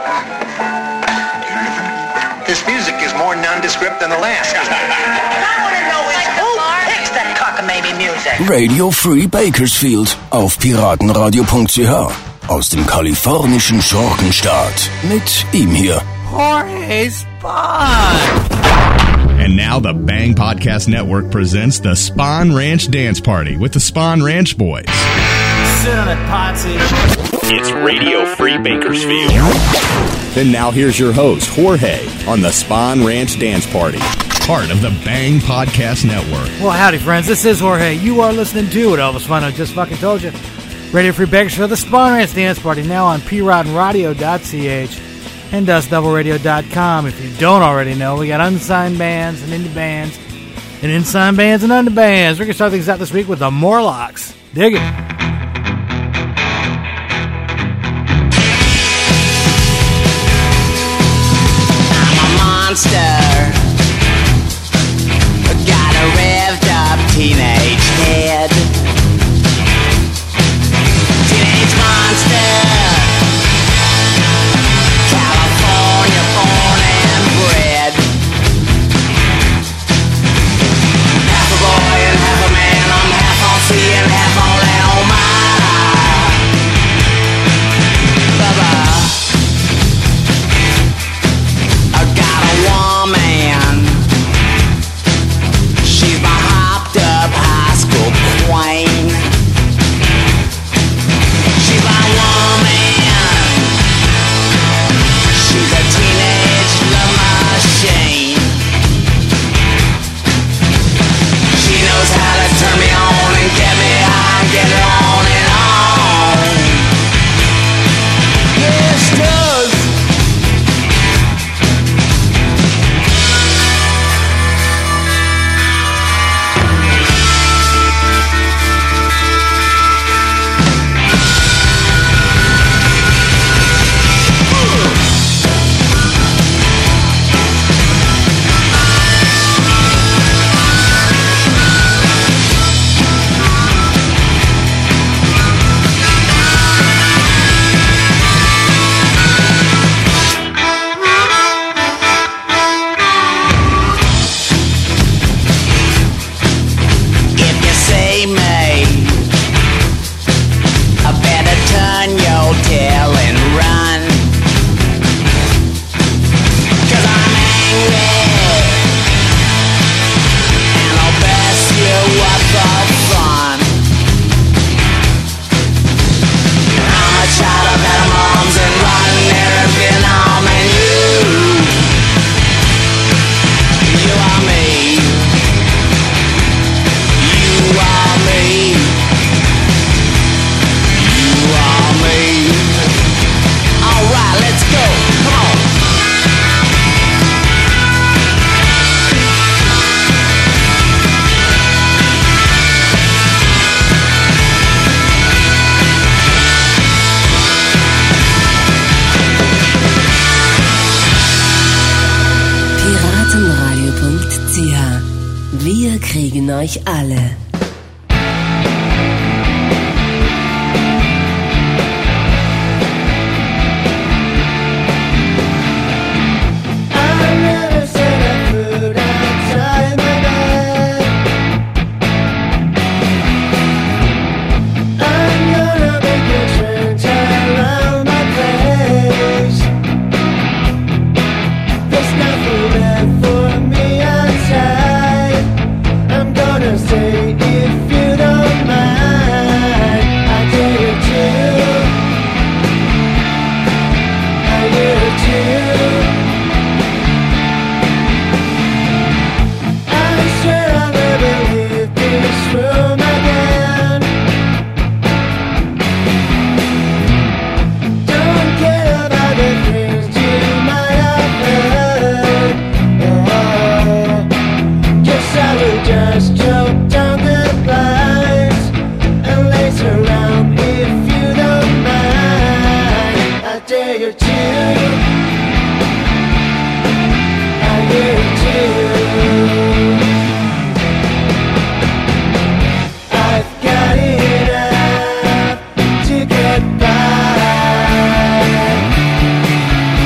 This music is more nondescript than the last. I want to know is who picks that cockamamie music? Radio Free Bakersfield auf piratenradio.ch aus dem kalifornischen Schurkenstaat mit ihm hier, Jorge Spawn. And now the Bang Podcast Network presents the Spawn Ranch Dance Party with the Spawn Ranch Boys. Sit on it, Potsy. It's Radio Free Bakersfield. And now here's your host, Jorge, on the Spawn Ranch Dance Party, part of the Bang Podcast Network. Well, howdy, friends. This is Jorge. You are listening to what Elvis Fano just fucking told you. Radio Free Bakersfield, the Spawn Ranch Dance Party, now on PRodRadio.ch and DustDoubleRadio.com. If you don't already know, we got unsigned bands and indie bands and unsigned bands and under bands. We're going to start things out this week with the Morlocks. Dig it. Got a revved up teenage head. Teenage monster. California born and bred. Half a boy and half a man. I'm half on sea and half on land. Oh my. Bubba. I got a woman. She's my hopped up high school queen. She's my woman. She's a teenage love machine. She knows how to turn me on and get me high and get it on and on. Yes, does. If you see me, I better turn your tail and run. 'Cause I'm angry, and I'll bless you up for fun. I'm a child of Adam Arms and run there in Vietnam, and you are me. You are me. You are me. Alright, let's go. Come on. Piratenradio.ch. Wir kriegen euch alle. Say if you don't mind, I dare you to. I dare you to. I swear I'll never leave this room again. Don't care about the things you might have heard. Guess I will just choke down the blinds and lace around if you don't mind. I dare you to. I dare you to. I've got enough to get by.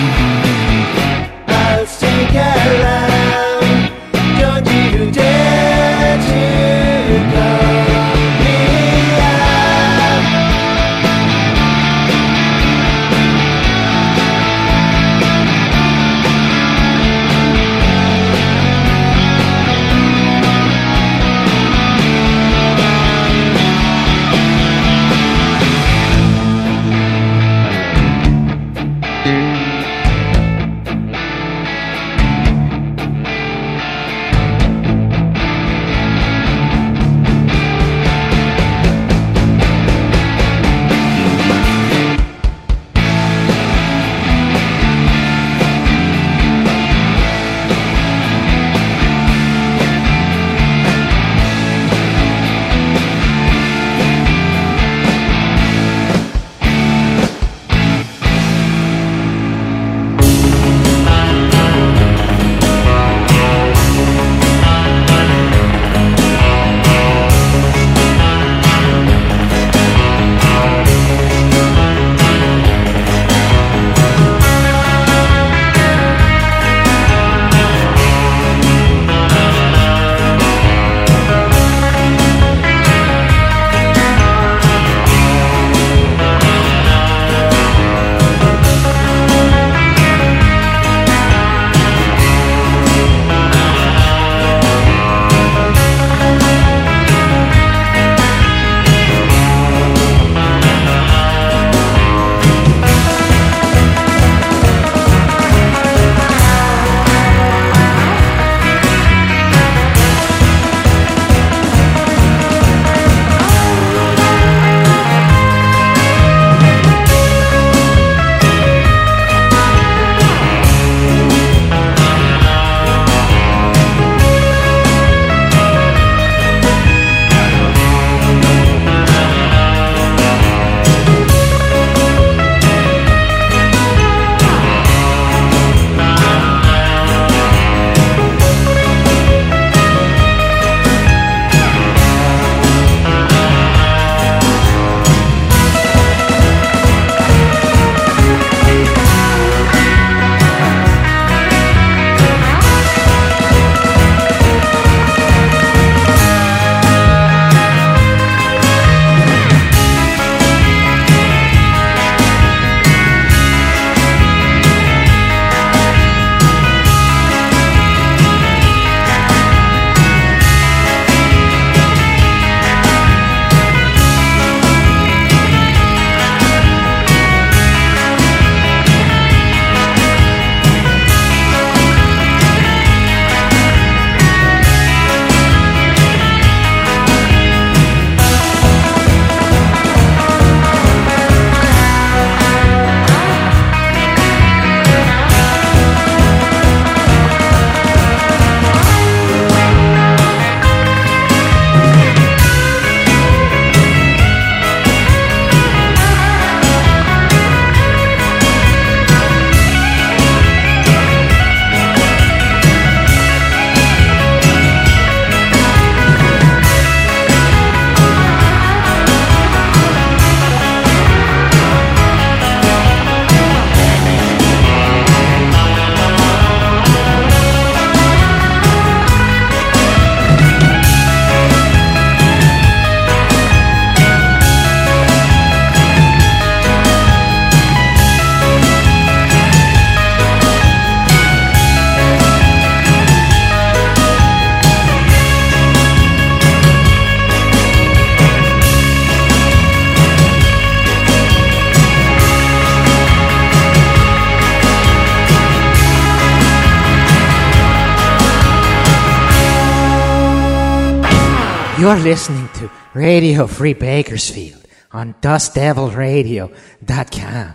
You're listening to Radio Free Bakersfield on DustDevilRadio.com.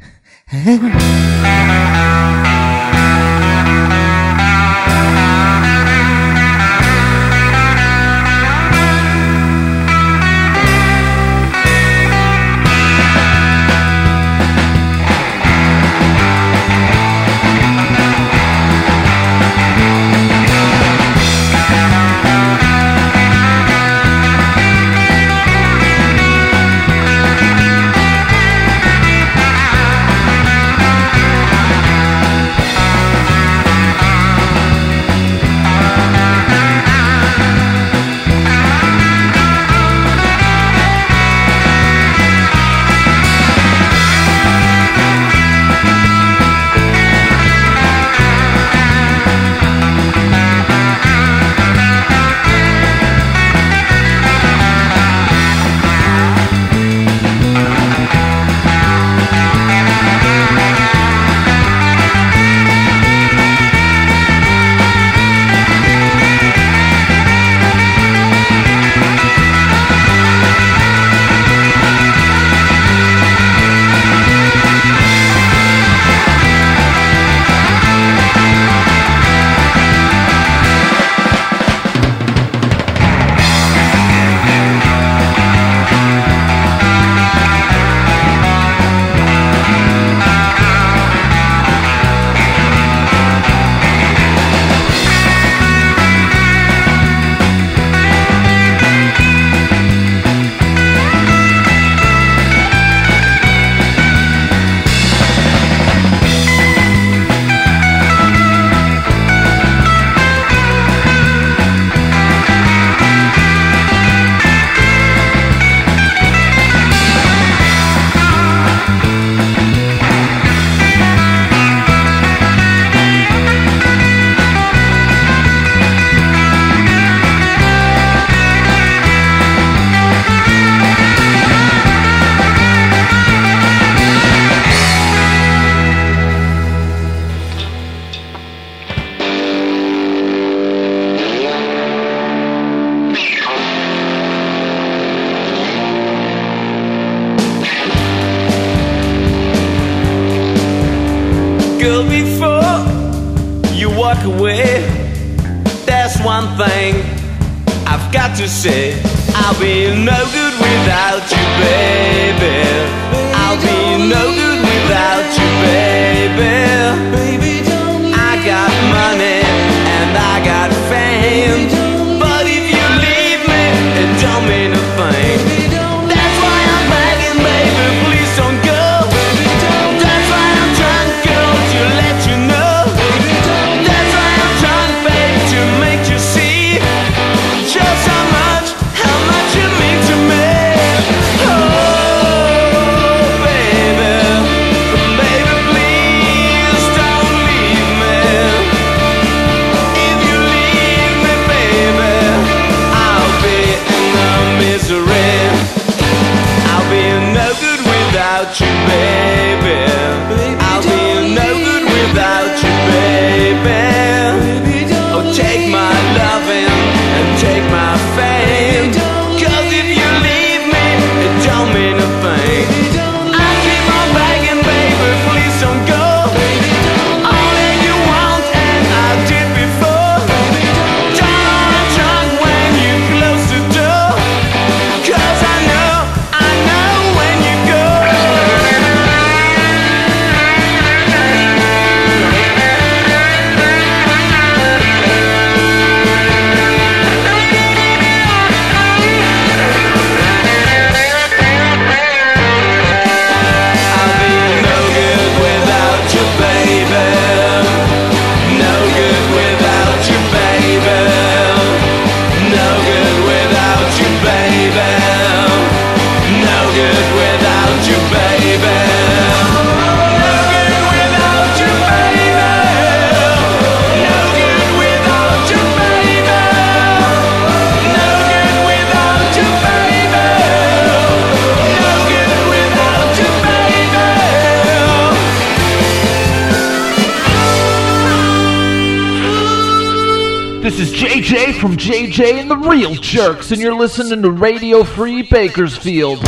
Girl, before you walk away, there's one thing I've got to say. I'll be no good without you, baby. I'll be no good without you, baby. I got money and I got fame, but if you leave me, it don't mean a thing. That's why I'm begging, baby, please don't go. That's why I'm trying, girl, to let you know. That's why I'm trying, babe, to make you see just how much you mean to me. Oh, baby. This is JJ from JJ and the Real Jerks, and you're listening to Radio Free Bakersfield.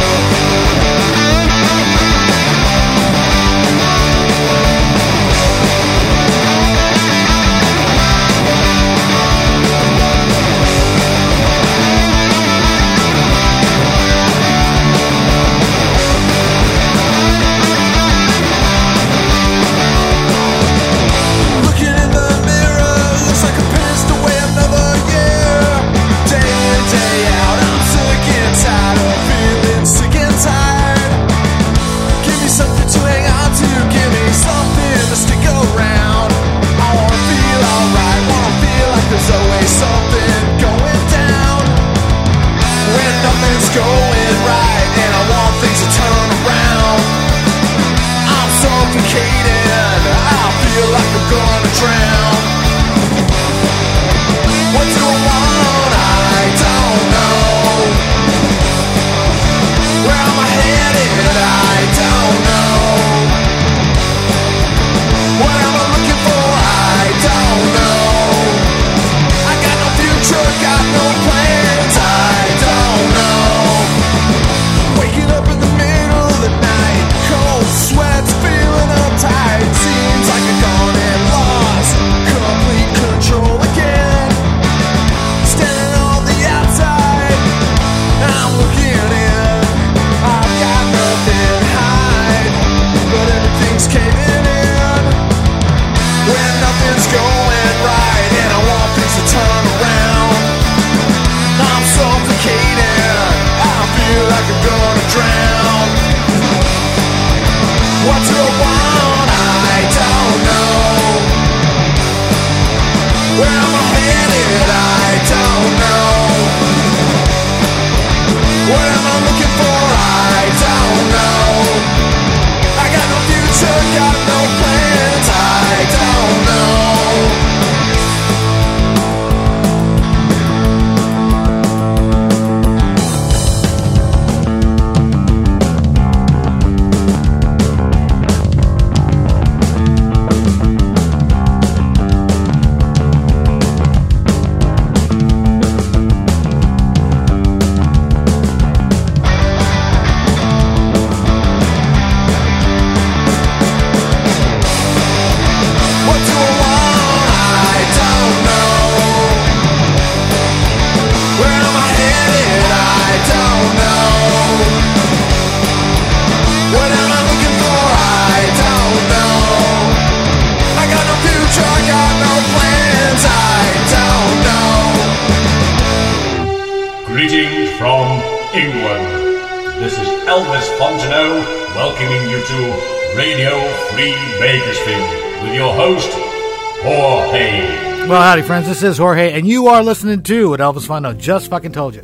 Well, howdy, friends. This is Jorge, and you are listening to what Elvis Fondo just fucking told you.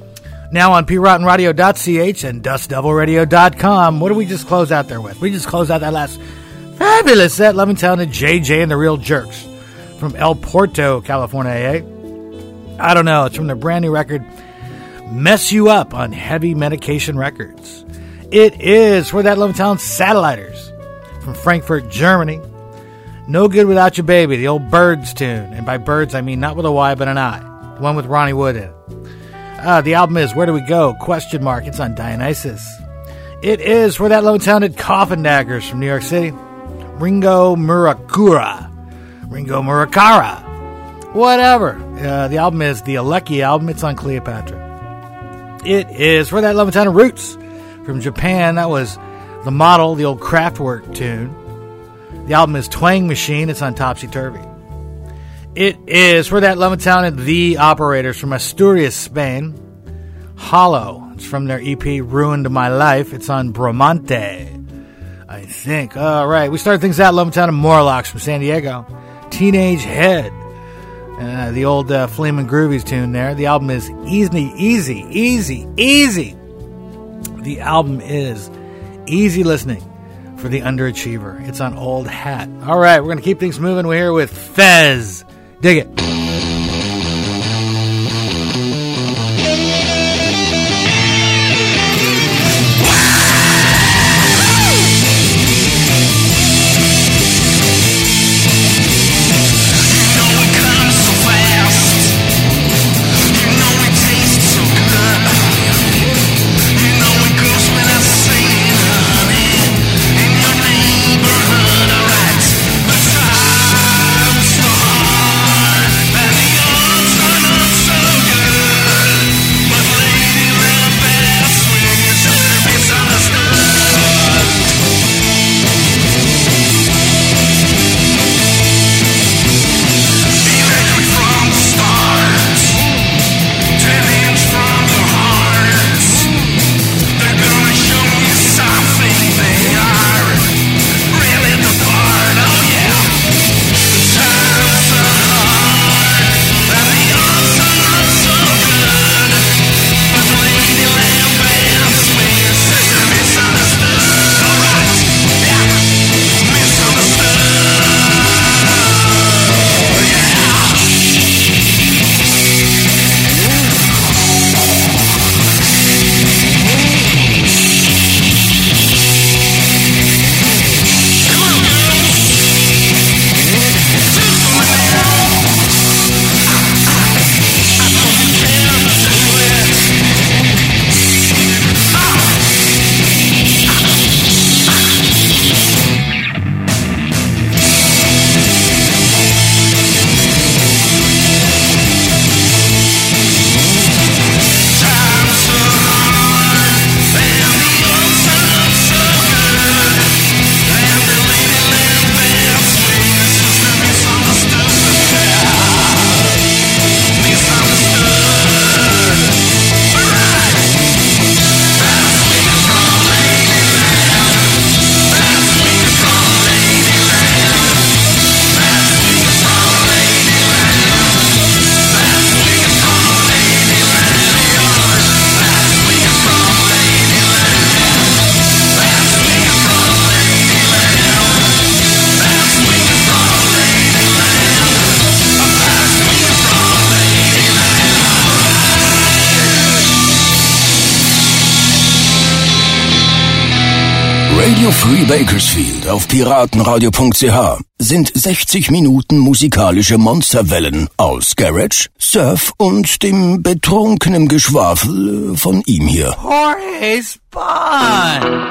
Now on PRottenRadio.ch and DustDevilRadio.com. What did we just close out there with? We just closed out that last fabulous set, Levittown and JJ and the Real Jerks from El Porto, California, eh? I don't know. It's from their brand new record, Mess You Up, on Heavy Medication Records. It is for that Levittown Satelliters from Frankfurt, Germany. No Good Without You Baby, the old Birds tune. And by Birds, I mean not with a Y, but an I. The one with Ronnie Wood in it. The album is Where Do We Go? ? It's on Dionysus. It is for that low-sounded Coffin Daggers from New York City. Ringo Murakura. Whatever. The album is the Alecki album. It's on Cleopatra. It is for that low-sounded Roots from Japan. That was The Model, the old Kraftwerk tune. The album is Twang Machine. It's on Topsy Turvy. It is for that Levittown and the Operators from Asturias, Spain. Hollow. It's from their EP Ruined My Life. It's on Bramante, I think. All right. We started things out Levittown and Morlocks from San Diego. Teenage Head. The old Flamin' Groovies tune there. The album is Easy. The album is Easy Listening for the Underachiever. It's on Old Hat. All right, we're going to keep things moving. We're here with Fez. Dig it. No, it comes so fast. Radio Free Bakersfield auf piratenradio.ch sind 60 Minuten musikalische Monsterwellen aus Garage, Surf und dem betrunkenen Geschwafel von ihm hier. Jorge Spawn!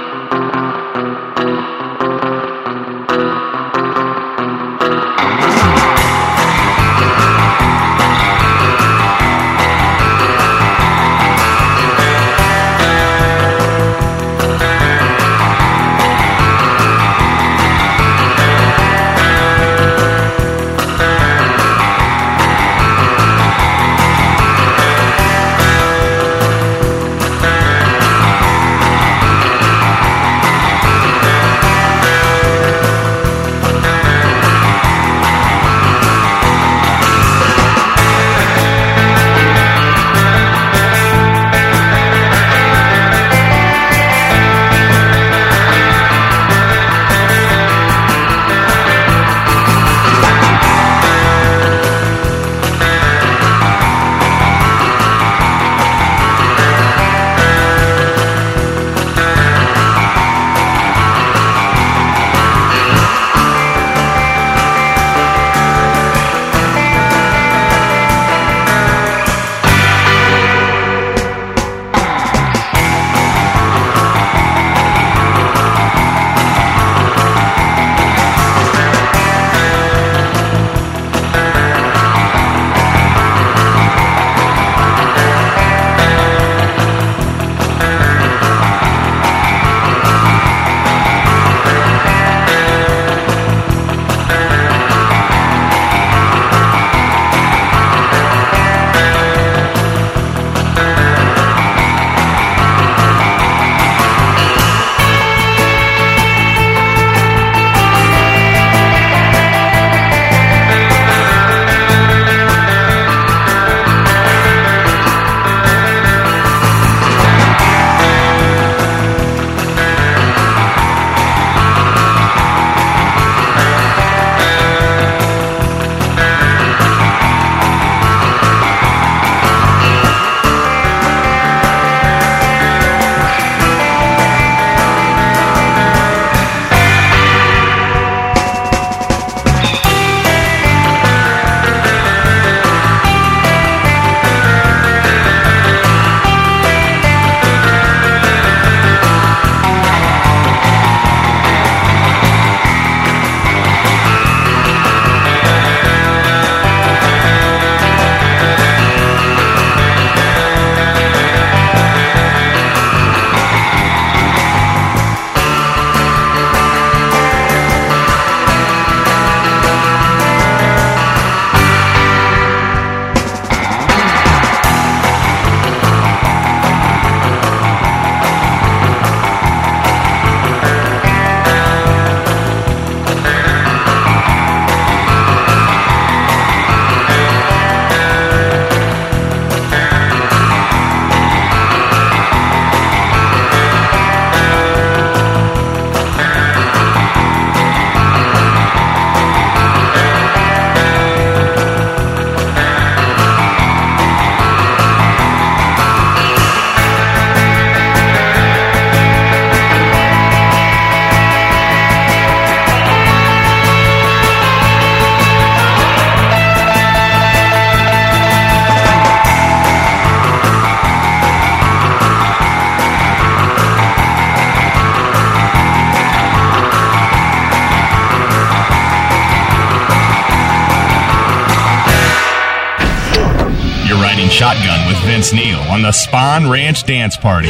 Shotgun with Vince Neil on the Spawn Ranch Dance Party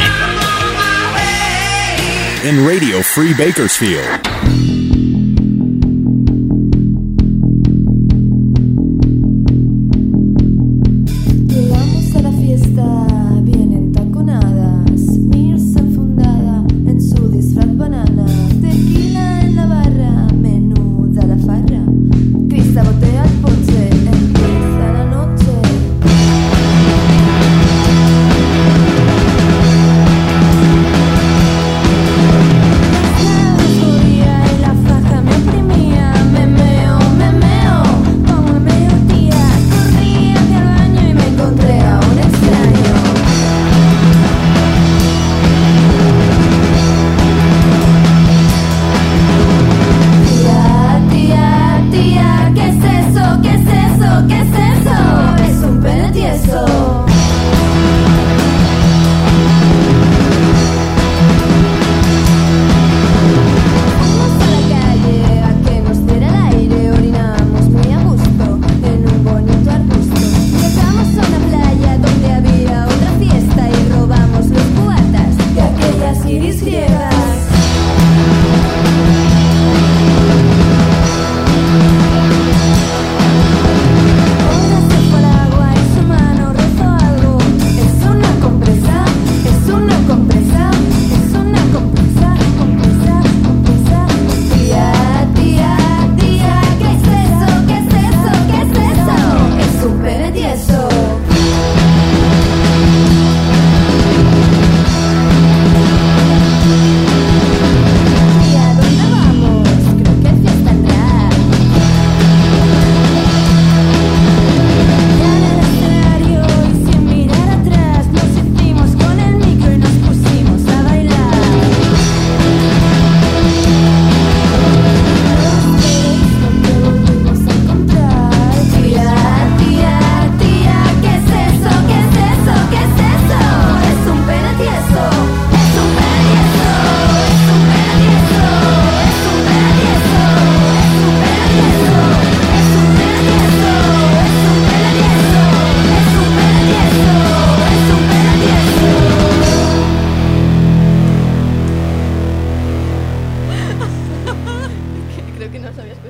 in Radio Free Bakersfield. La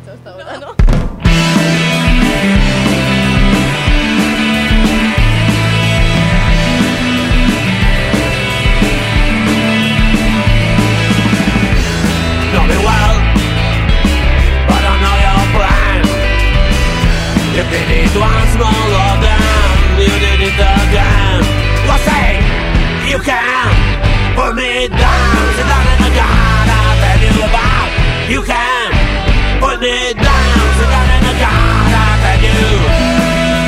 esto hasta ahora, ¿no? Not me well, but I know your plan. You did it once more of them, you did it again. Well, say you can put me down, sit down in the God I'll tell you about. You can put me down, sit down in the God I'll tell you.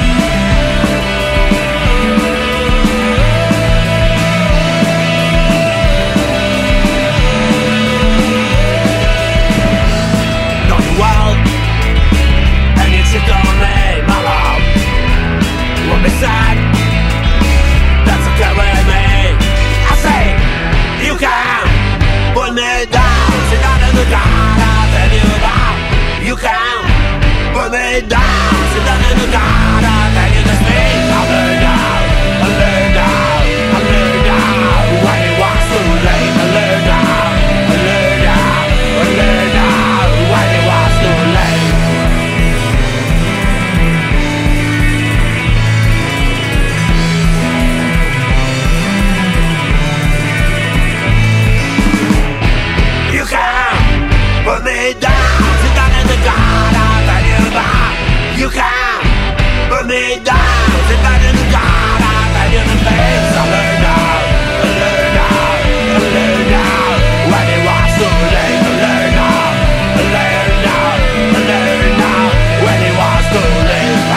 Shit on me, my love. Won't be sad. That's okay with me. I say you can put me down. Sit down in the God I'll tell you about. You can put me down. Sit down in the God I'll tell you to speak. I learned out. I learned out. I learned out. When it was too late. I learned out. I learned out. I learned out. When it was too late. Put me down, sit down in the God I'll tell you about. You can put me down, sit down in the God I'll tell you the things I learned out, I learned out, I learned out. When it was too late, I learned out, I learned out, I learned out. When it was too late,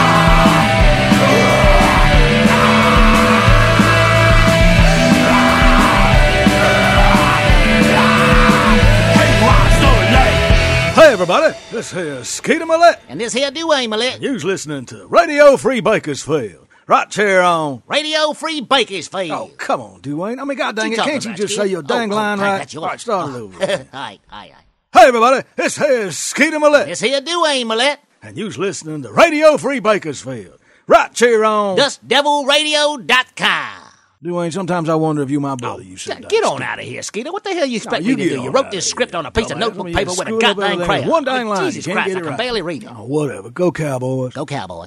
Hey everybody, this here Skeeter Millette. And this here Dwayne Millette. You's listening to Radio Free Bakersfield. Right here on Radio Free Bakersfield. Oh, come on, Dwayne. I mean, god dang it, You can't you talking just about, say your dang line right? All right, start it over. Aye, aye, aye. Hey everybody, this here Skeeter Millette. This here Dwayne Millette. And you's listening to Radio Free Bakersfield. Right here on DustDevilRadio.com. Dwayne, sometimes I wonder if you my brother, you said. Get on out of here, Skeeter. What the hell you expect me to do? You wrote this script on a piece of notebook paper with a goddamn crayon. One dang line, Jesus you can't Christ, get it I can right. barely read it. Oh, whatever. Go Cowboys. Go Cowboys.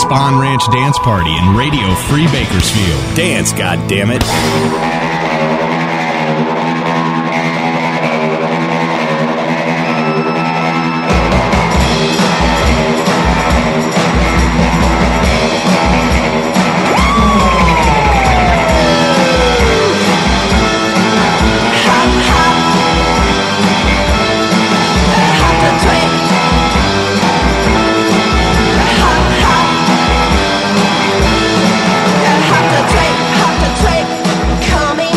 Spawn Ranch Dance Party in Radio Free Bakersfield. Dance, goddammit. Come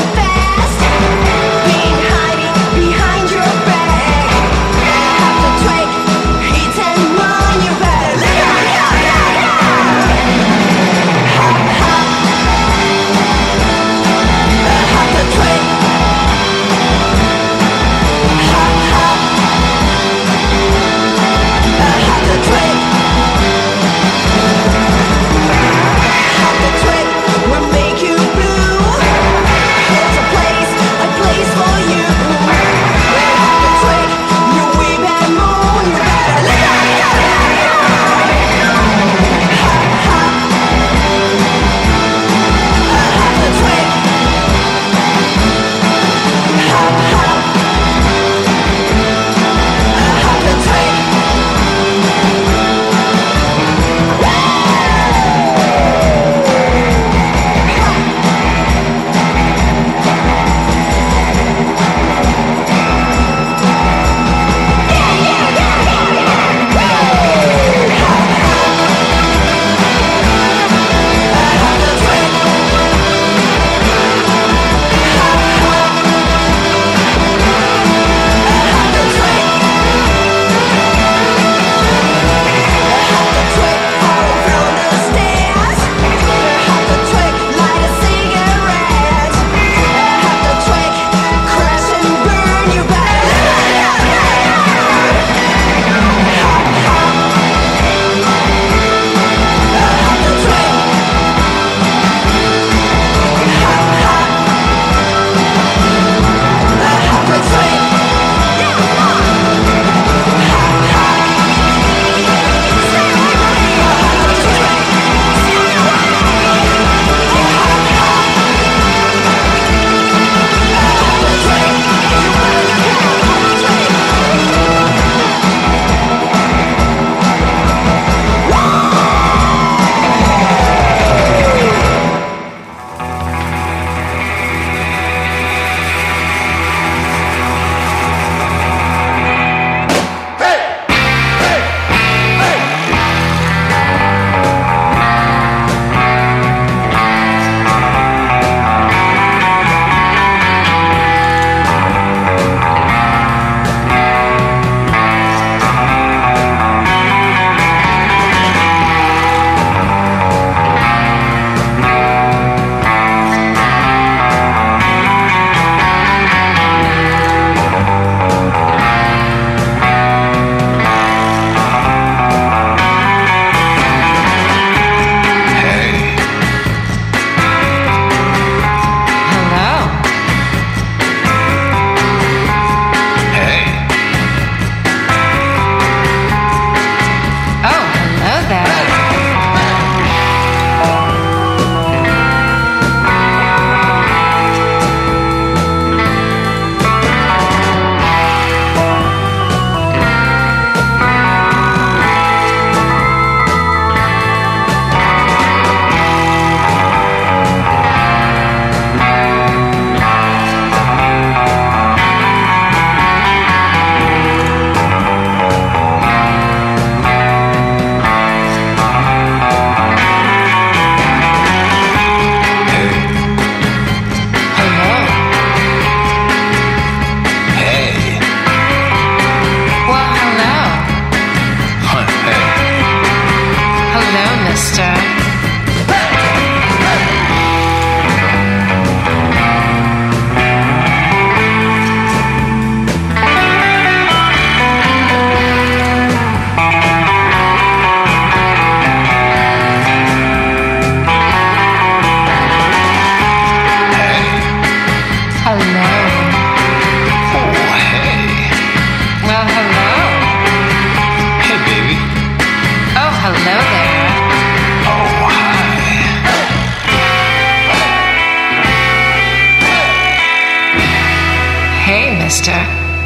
mister.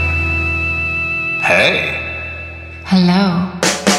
Hey. Hello.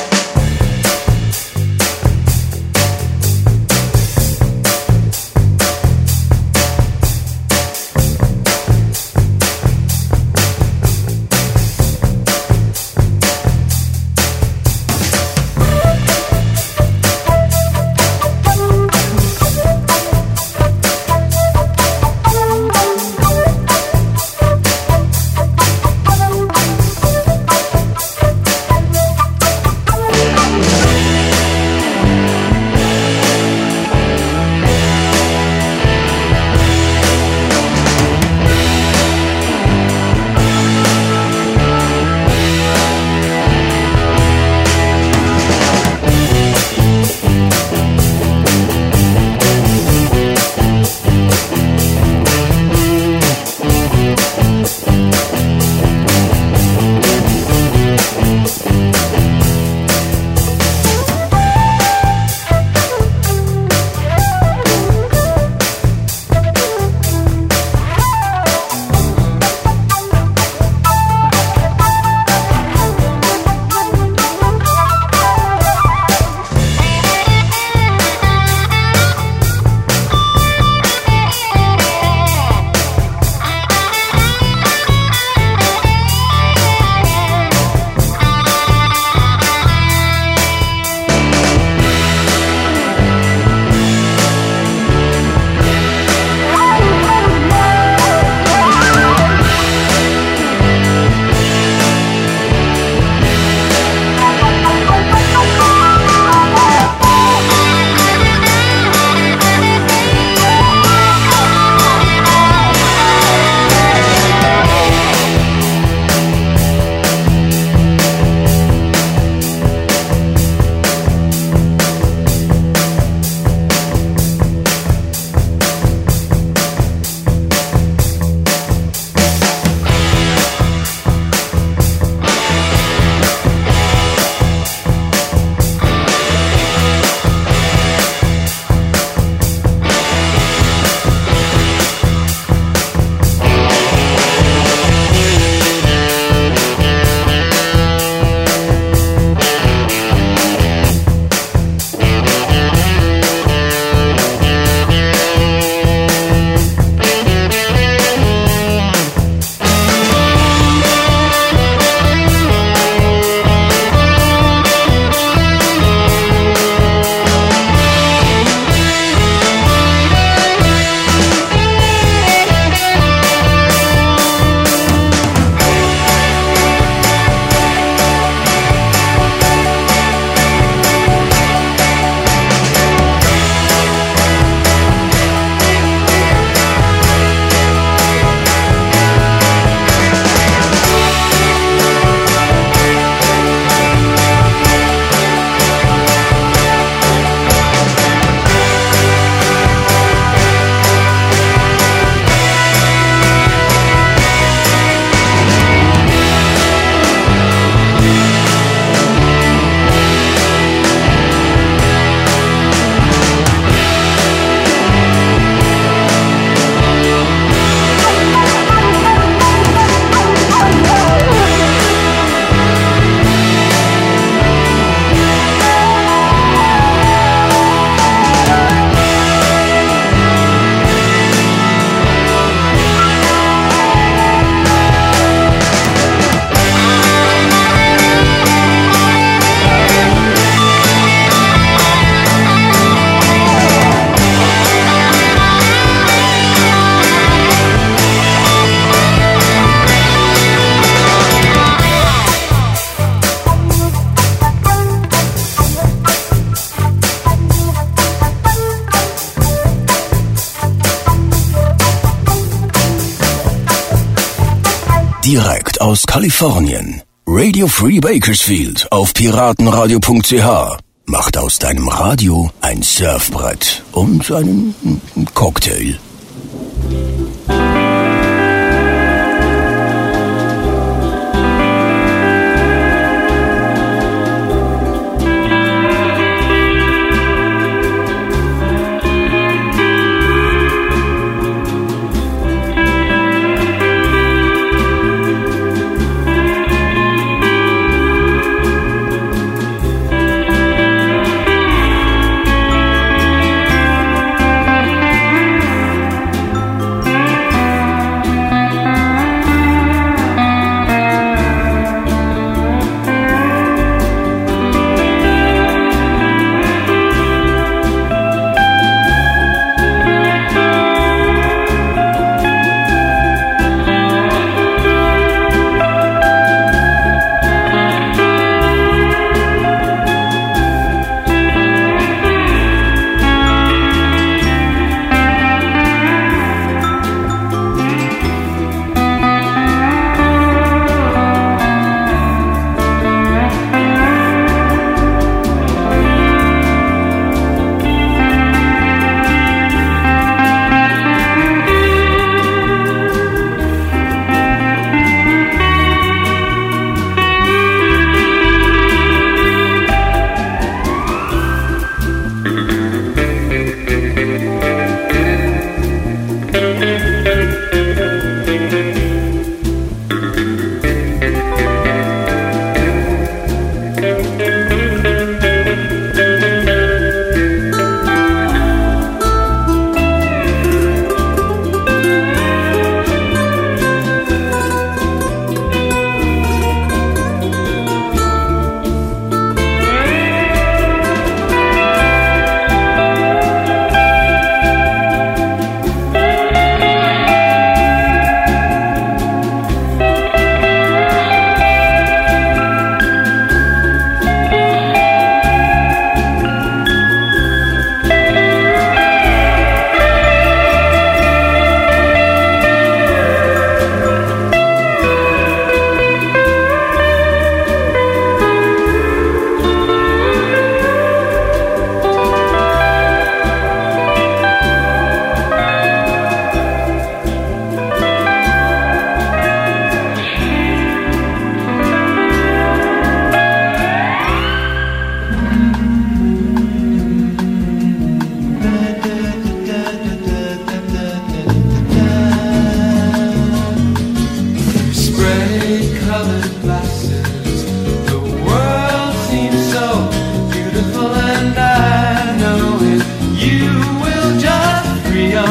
Direkt aus Kalifornien. Radio Free Bakersfield auf piratenradio.ch macht aus deinem Radio ein Surfbrett und einen Cocktail.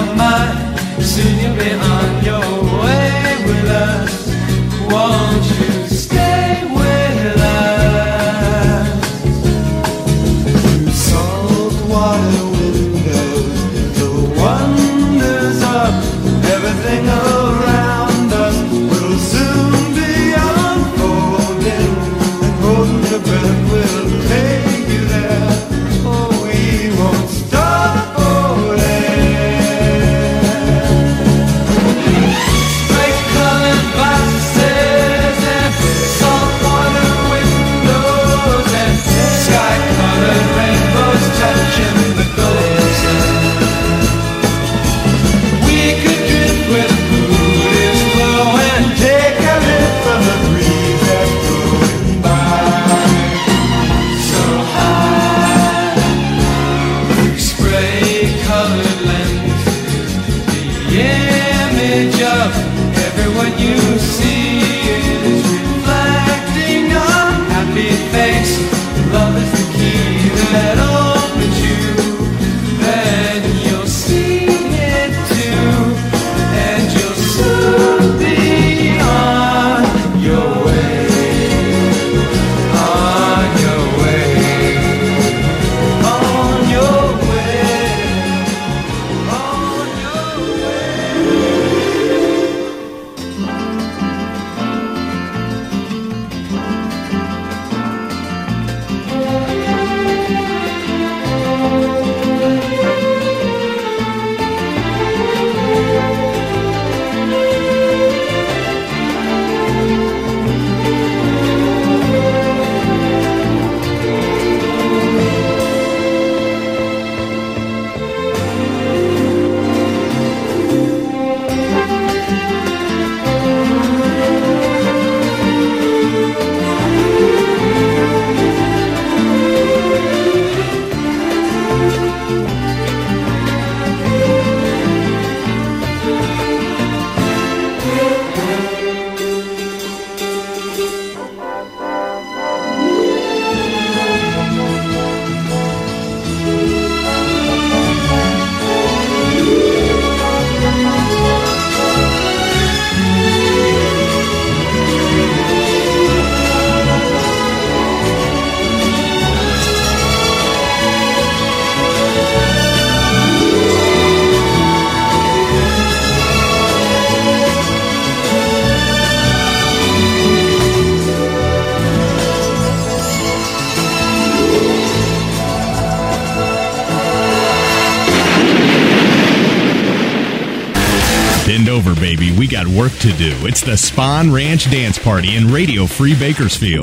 mind. Soon you'll be on your way with us. Won't you stay with us? Through salt water windows, the wonders of everything around us will soon be unfolding, and holding your breath will take you there. Oh, we won't stop holding. Bright-colored boxes and saltwater windows and sky-colored rainbows touching the coast. We could drift where the mood is low and take a lift from the breeze that's blowing by. So high, spray-colored lenses, the image of everyone you see is reflecting on happy face. Love is the key that opens you, then you'll see it too, and you'll soon be on your way, on your way, on your way, on your way. Bend over, baby. We got work to do. It's the Spawn Ranch Dance Party in Radio Free Bakersfield.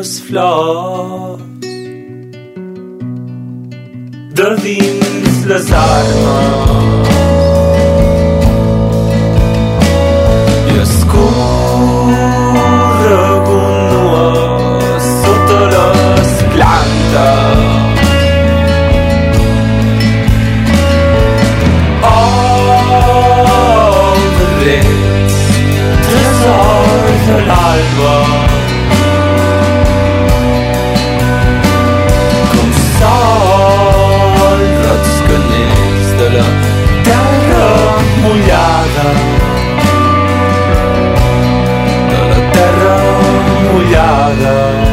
les flors de dins les armes i escorregut nua sota les plantes. Tresors de l'alba com sol rots canells de la terra mullada, de la terra mullada.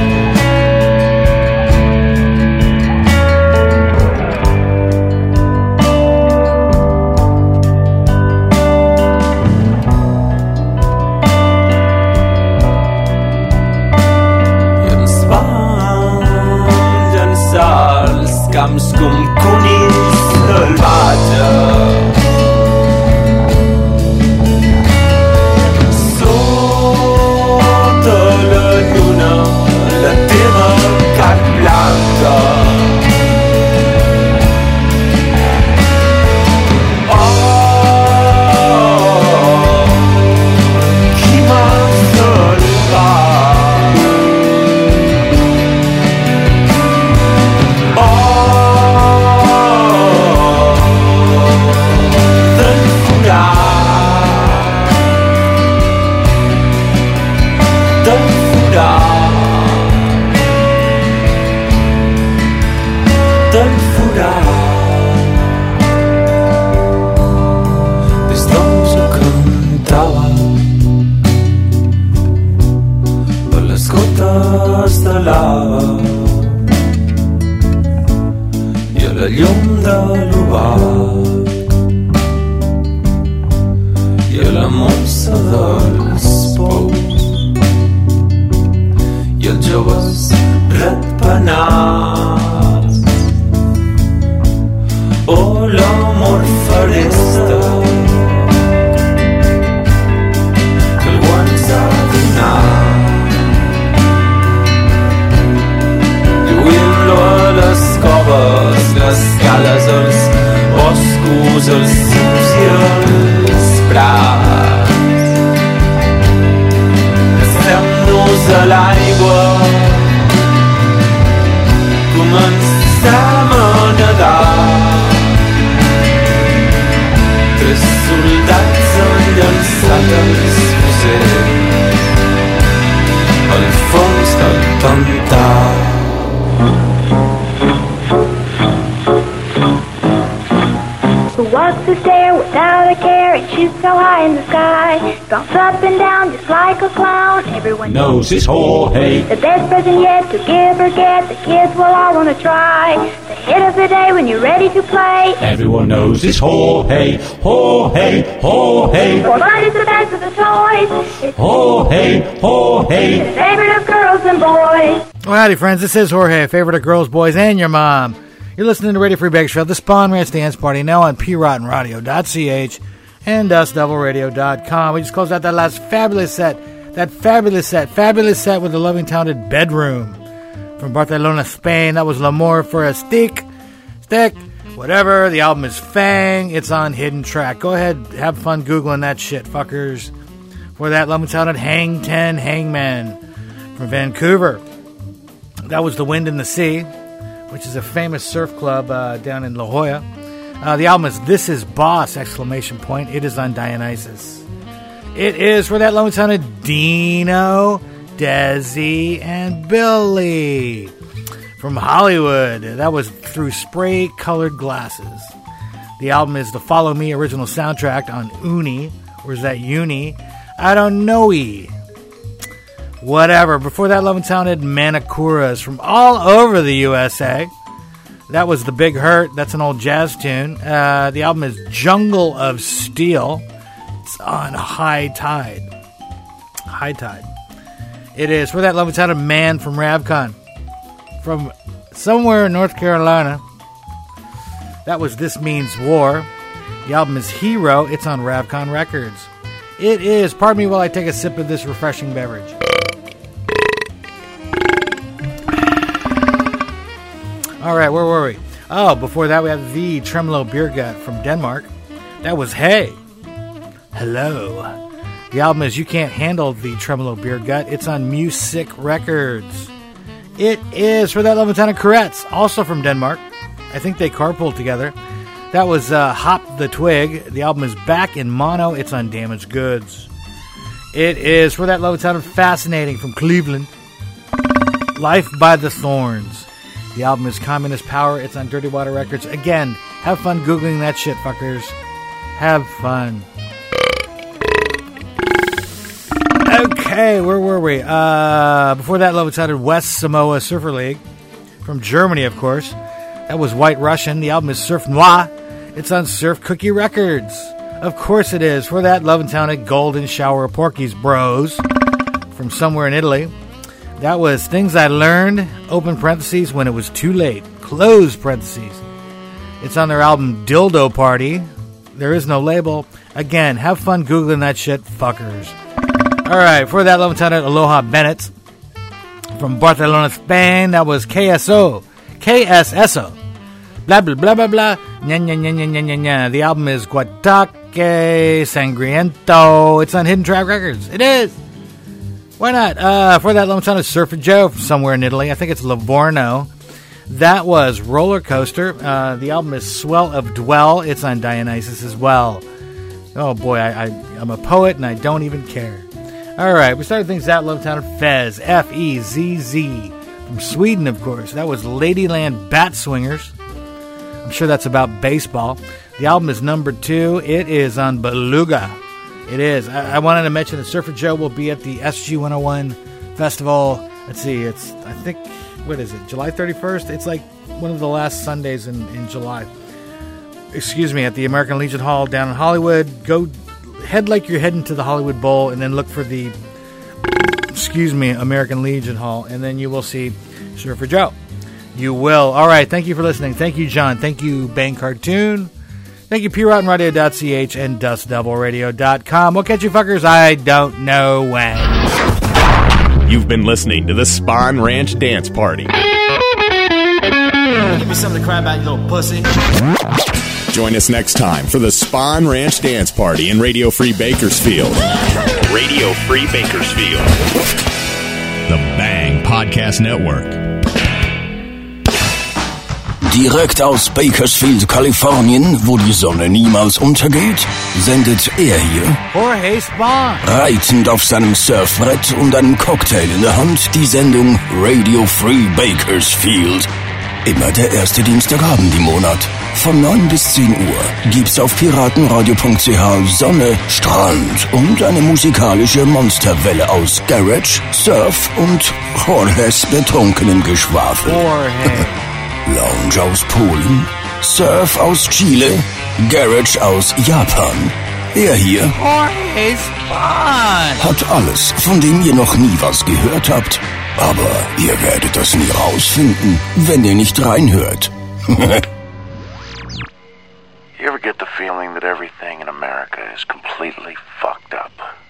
Camps com conills salvatges sota la lluna, la teva carn blanca. Oh, qui m'ha salvat. De lava i a la llum de l'obac i a la molsa dels pous i els joves ratpenats. Oh, l'amor faresta que algú ens ha donat. A les coves, les cales, els boscos, els cims i els prats. Deixem-nos a l'aigua, comencem a nedar. Tres soldats han llançat els fusells al fons del pantà. Who walks the stair without a care and shoots so high in the sky, bounce up and down just like a clown. Everyone knows it's Jorge, the best present yet to give or get. The kids will all want to try the hit of the day when you're ready to play. Everyone knows it's Jorge, Jorge, Jorge. For mine is the best of the toys. It's Jorge, Jorge, the favorite of girls and boys. Well, howdy, friends. This is Jorge, favorite of girls, boys, and your mom. You're listening to Radio Free Bakersfield, the Spawn Ranch Dance Party, now on PRottenRadio.ch and DustDevilRadio.com. We just closed out that last fabulous set with the loving, talented Bedroom from Barcelona, Spain. That was L'Amour for a Stick, whatever. The album is Fang. It's on Hidden Track. Go ahead, have fun Googling that shit, fuckers. For that, loving, talented Hang 10 Hangman from Vancouver. That was The Wind and the Sea, which is a famous surf club down in La Jolla. The album is This Is Boss! It is on Dionysus. It is for that lovely sounded Dino, Desi, and Billy from Hollywood. That was Through Spray Colored Glasses. The album is the Follow Me original soundtrack on Uni. Or is that Uni? I don't know-y. Whatever. Before that, Love and Sounded Manicuras from all over the USA. That was The Big Hurt. That's an old jazz tune. The album is Jungle of Steel. It's on High Tide. High Tide. It is. For that, Love and Sounded Man from Ravcon. From somewhere in North Carolina. That was This Means War. The album is Hero. It's on Ravcon Records. It is. Pardon me while I take a sip of this refreshing beverage. All right, where were we? Oh, before that we have the Tremolo Beer Gut from Denmark. That was Hey. Hello. The album is You Can't Handle the Tremolo Beer Gut. It's on Music Records. It is For That Love and Town of Koretz, also from Denmark. I think they carpooled together. That was Hop the Twig. The album is back in mono. It's on Damaged Goods. It is For That Love and Town of Fascinating from Cleveland. Life by the Thorns. The album is Communist Power. It's on Dirty Water Records. Again, have fun Googling that shit, fuckers. Have fun. Okay, where were we? Before that, Love, it sounded West Samoa Surfer League. From Germany, of course. That was White Russian. The album is Surf Noir. It's on Surf Cookie Records. Of course it is. For that, Love and Town Golden Shower Porky's Bros. From somewhere in Italy. That was Things I Learned, open parentheses, when it was too late, close parentheses. It's on their album Dildo Party. There is no label. Again, have fun Googling that shit, fuckers. Alright, for that, Love and Town Aloha Bennett. From Barcelona, Spain, that was KSO. Blah, blah, blah, blah, blah. Nya, nya, nya, nya, nya, nya, nya. The album is Guataque Sangriento. It's on Hidden Track Records. It is. Why not? For that, Love and Town Surfer Joe from somewhere in Italy. I think it's Livorno. That was Roller Coaster. The album is Swell of Dwell. It's on Dionysus as well. Oh boy, I'm a poet and I don't even care. Alright, we started things out. Love Town Fez. F-E-Z-Z. From Sweden, of course. That was Ladyland Bat Swingers. I'm sure that's about baseball. The album is number 2. It is on Beluga. It is. I wanted to mention that Surfer Joe will be at the SG 101 Festival. Let's see, it's, I think, what is it, July 31st? It's like one of the last Sundays in July. Excuse me, at the American Legion Hall down in Hollywood. Go head like you're heading to the Hollywood Bowl and then look for the, American Legion Hall, and then you will see Surfer Joe. You will. All right, thank you for listening. Thank you, John. Thank you, Bang Cartoon. Thank you, PRottnRadio.ch and DustDoubleRadio.com. We'll catch you fuckers, I don't know when. You've been listening to the Spawn Ranch Dance Party. Give me something to cry about, you little pussy. Join us next time for the Spawn Ranch Dance Party in Radio Free Bakersfield. Radio Free Bakersfield. The Bang Podcast Network. Direkt aus Bakersfield, Kalifornien, wo die Sonne niemals untergeht, sendet er hier, Jorge Spawn, reitend auf seinem Surfbrett und einem Cocktail in der Hand, die Sendung Radio Free Bakersfield. Immer der erste Dienstagabend im Monat. Von 9 bis 10 Uhr gibt's auf piratenradio.ch Sonne, Strand und eine musikalische Monsterwelle aus Garage, Surf und Jorges betrunkenem Geschwafel. Lounge aus Polen, Surf aus Chile, Garage aus Japan. Er hier hat alles, von dem ihr noch nie was gehört habt. Aber ihr werdet das nie rausfinden, wenn ihr nicht reinhört. You ever get the feeling that everything in America is completely fucked up?